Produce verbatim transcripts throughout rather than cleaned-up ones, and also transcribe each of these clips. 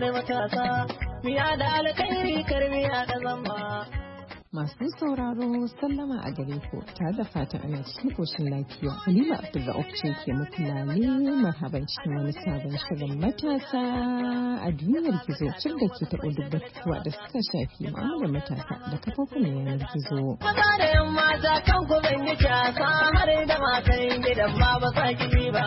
matasa, miya da alkhairi karmiya da zamba. Masu sauraro sallama a gare ku tare da fatan ana cikin koshin lafiya. Halima Abdulra'uf ce ke muku lale marhaban cikin wani sabon shirin matasa a duniyar gizo, cin da ke taɓo duk batutuwa da suka shafi mu'amalar matasa da kafofin yanar gizo. Maza da yan mata kan ku ban yi kyasa har da matan gidan ma ba sa ki ba.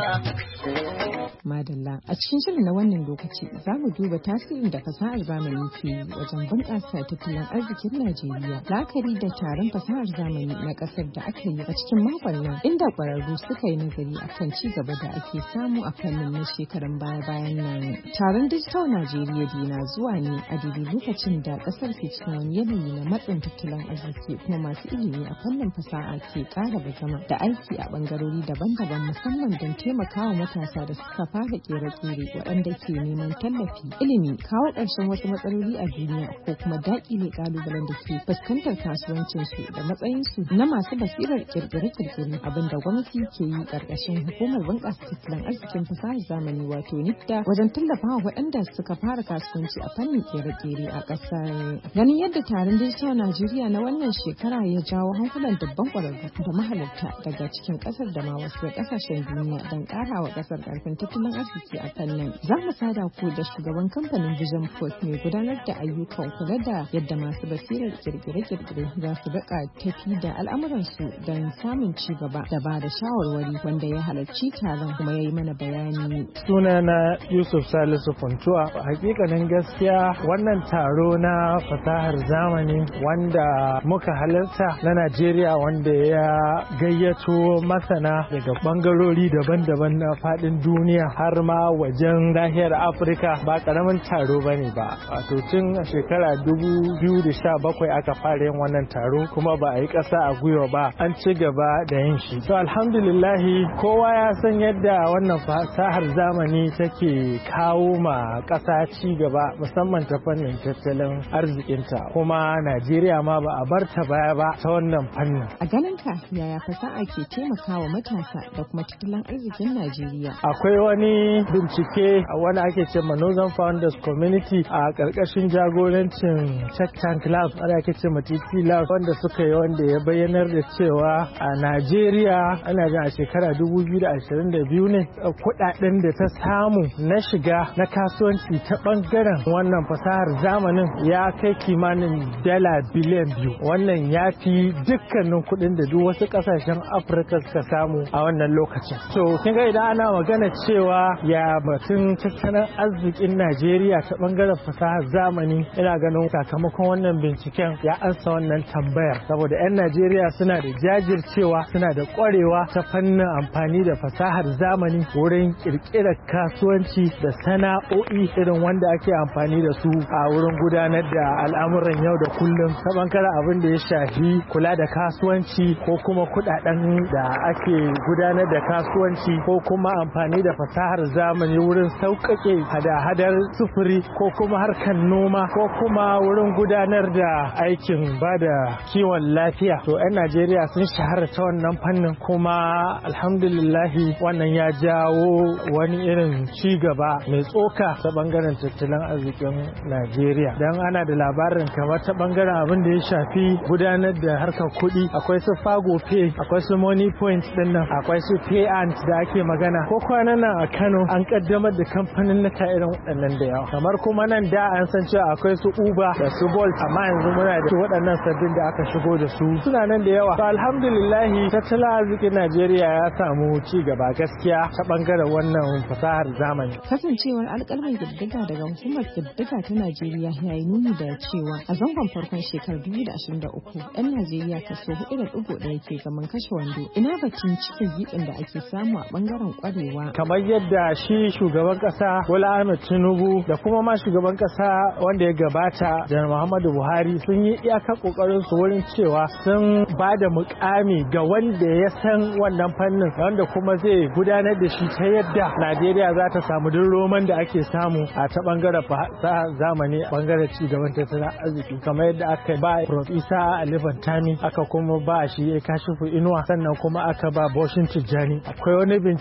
Madalla, a cikin shirin na wannan lokaci za mu duba tasirin da fasahar zamani ke yi wajen bunƙasa tattalin arzikin Najeriya. La'akari da taron fasahar zamani na ƙasar da aka yi a cikin makon nan, inda ƙwararru suka yi nazari akan ci gaba da ake samu a fannin na shekarun baya-bayan nan. Taron Digital Najeriya dai na zuwa ne a daidai lokacin da ƙasar ke cikin wani yanayi na matsin tattalin arziki, kuma masu ilimi a fannin fasaha ke ƙara bazama da aiki a ɓangarori daban-daban, musamman don taimakawa matasa da suka fara kere-kere waɗanda ke neman tallafi, ilimi, kawo ƙarshen wasu matsaloli a duniya ko kuma daƙile ƙalubalen da ke fuskantar kasuwancinsu da matsayinsu na masu basirar kirkire-kirkire, abinda gwamnati ke yi ƙarƙashin hukumar bunƙasa tattalin arzikin fasahar zamani wato NIFDA wajen tallafawa waɗanda suka fara kasuwanci a fannin kere-kere a ƙasar. Ganin yadda taron Digital Najeriya na wannan shekara ya jawo hankulan dubban ƙwararru da mahalarta daga cikin ƙasar da ma wasu ƙasashen duniya don ƙarawa ƙasar ƙarfin tattalin arziki a fannin. Za mu sada ku da shugaban kamfanin Vision Post mai gudanar da ayyukan kula da yadda masu basirar kirkire-kirkire za su rika tafi da al'amuransu don samun ci gaba da ba da shawarwari, wanda ya halarci taron kuma ya yi mana bayani. Sunana Yusuf Salisu Funtuwa. Hakikanin gaskiya wannan taro na fasahar zamani wanda muka halarta na Najeriya, wanda ya gayyato masana daga bangarori daban-daban na faɗin duniya har ma wajen nahiyar Afirka, ba karamin taro bane ba. Wato tun a shekara dubu biyu da sha bakwai aka fara yin wannan taro, kuma ba a yi ƙasa a gwiwa ba, an ci gaba da yin shi. To alhamdulillahi, kowa ya san yadda wannan fasahar zamani take kawo ma ƙasa ci gaba, musamman ta fannin tattalin arzikinta, kuma Najeriya ma ba a bar ta baya ba ta wannan fannin. A ganin ka yaya fasaha ke taimakawa matasa da kuma tattalin arzikin Najeriya? Akwai wani bincike wanda ake ce ma Northern Founders Community a ƙarƙashin jagorancin Tech Tank Lab, wanda ake ce ma T T Lab, wanda suka yi, wanda ya bayyanar da cewa a Najeriya ana jin a shekara dubu biyu da ashirin da biyu ne kuɗaɗen da ta samu na shiga na kasuwanci ta ɓangaren wannan fasahar zamanin ya kai kimanin dala biliyan biyu. Wannan ya fi dukkanin kuɗin da duk wasu ƙasashen Afirka suka samu a wannan lokacin. To kin ga idan ana magana cewa ya batun tattalin arzikin Najeriya ta bangaren fasahar zamani, ina ganin sakamakon wannan binciken ya ansa wannan tambayar, saboda 'yan Najeriya suna da jajircewa, suna da ƙwarewa ta fannin amfani da fasahar zamani wurin ƙirƙirar kasuwanci da sana'o'i irin wanda ake amfani da su a wurin gudanar da al'amuran yau da kullum ta bangaren abin da ya shafi kula da kasuwanci ko kuma kuɗaɗen da ake gudanar da kasuwanci, ko kuma amfani da fasahar zamani wurin sauƙaƙe hada-hadar sufuri, ko kuma harkar noma, ko kuma wurin gudanar da aikin ba da kiwon lafiya. To 'yan Najeriya sun shahara ta wannan fannin, kuma alhamdulillahi wannan ya jawo wani irin ci gaba mai tsoka ta bangaren tattalin arzikin Najeriya. Dan ana da labarin kamar ta bangaren abin da ya shafi gudanar da harkar kuɗi, akwai su Fago Pay, akwai su Money Point din nan, akwai su Pay Ant da ake magana, ko kwanan nan a Kano an kaddamar da kamfanin naka irin waɗannan da yawa. Kamar kuma nan da an san cewa akwai su Uber da su Bolt, amma yanzu muna da waɗannan sabbin da aka shigo da su, suna nan da yawa. To alhamdulillahi, tattalin arzikin Najeriya ya samu ci gaba gaskiya ta bangaren wannan fasahar zamani. Kasancewar alƙalman ƙididdiga daga hukumar ƙididdiga ta Najeriya ya yi nuni da cewa a zangon farkon shekarar dubu biyu da ashirin da uku 'yan Najeriya kaso hudu da ɗigo ɗaya ke zaman kashe wando. Ina batun cikin giɓin da ake samu a bangaren ƙwarewa. Kamar yadda shi shugaban ƙasa Bola Ahmed Tinubu da kuma ma shugaban ƙasa wanda ya gabata Janar Muhammadu Buhari sun yi iyakar ƙoƙarin su wurin cewa sun ba da mukami ga wanda ya san wannan fannin, wanda kuma zai gudanar da shi ta yadda Najeriya za ta samu duk roman da ake samu a ta bangaren fasaha zamani, bangaren ci gaban tattalin arziki, kamar yadda aka ba Prof Isa Ali Fantami, aka kuma ba shi ya Kashifu Inuwa, sannan kuma aka ba Boshin Tijjani. Akwai wani bincike da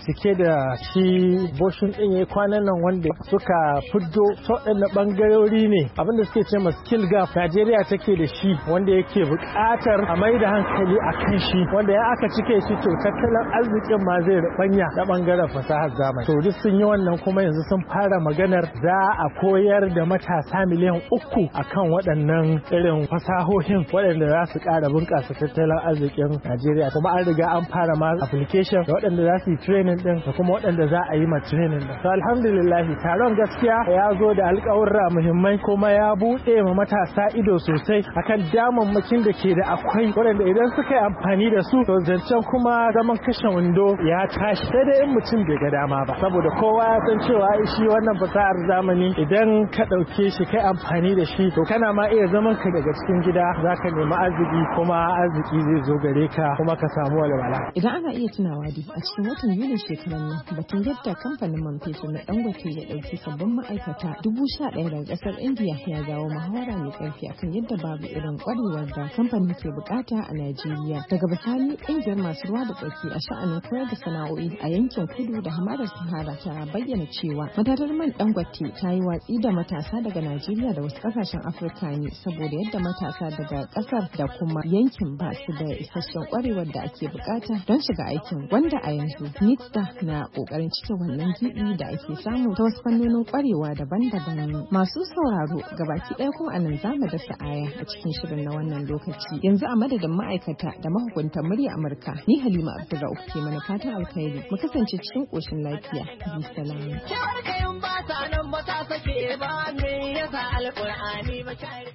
da shi boshin din yayi kwanan nan wanda suka fiddo waɗannan bangarori ne abinda suke ce ma skill gap Najeriya take da shi wanda yake buƙatar a mai da hankali a kan shi wanda ya aka cike shi to tattalin arzikin ma zai rubanya na bangaren fasahar zamani to duk sun yi wannan kuma yanzu sun fara maganar za a koyar da matasa miliyan uku akan waɗannan irin fasahohin waɗanda za su ƙara bunƙasa tattalin arzikin Najeriya kuma an riga an fara ma application da waɗanda za su yi training din da kuma waɗanda za a yi ma training din to alhamdulillah taron gaskiya ya zo da alƙawurra muhimmai kuma ya buɗe ma matasa ido sosai akan damammakin da ke da akwai waɗanda idan suka yi amfani da su to zancen kuma zaman kashe wando ya tashi sai dai in mutum bai ga dama ba saboda kowa ya san cewa shi wannan fasahar zamani idan ka ɗauke shi kai amfani da shi to kana ma iya zaman ka daga cikin gida zaka nemi arziki kuma arziki zai zo gare ka kuma ka samu walwala idan ana iya tunawa dai a cikin watan Yuli shekaran nan batun yadda kamfanin man fetur na Dangote ya ɗauki sabbin ma'aikata dubu sha ɗaya daga ƙasar Indiya ya jawo muhawara mai ƙarfi akan yadda babu irin ƙwarewar da kamfanin ke bukata a Najeriya. Daga bisani ƙungiyar masu ruwa da tsaki a sha'anin koyar da sana'o'i a yankin kudu da hamadar Sahara ta bayyana cewa matatar man Dangote ta yi watsi da matasa daga Najeriya da wasu ƙasashen Afirka ne saboda yadda matasa daga ƙasar da kuma yankin ba su da isasshen ƙwarewar da ake bukata don shiga aikin wanda a yanzu NITSA na ƙoƙarin cike wannan gibi da ake samu ta wasu fannonin ƙwarewa daban-daban. Masu sauraro gabaki ɗaya kuma a nan zamu dasa aya a cikin shirin na wannan lokaci. Yanzu a madadin ma'aikata da mahukuntan murya Amurka ni Halima Abdulrauf ke mana fatan alkhairi mu kasance cikin ƙoshin lafiya. Bi salamu. Kewar kayan ba ta nan ba ta sake ba me yasa alƙur'ani ba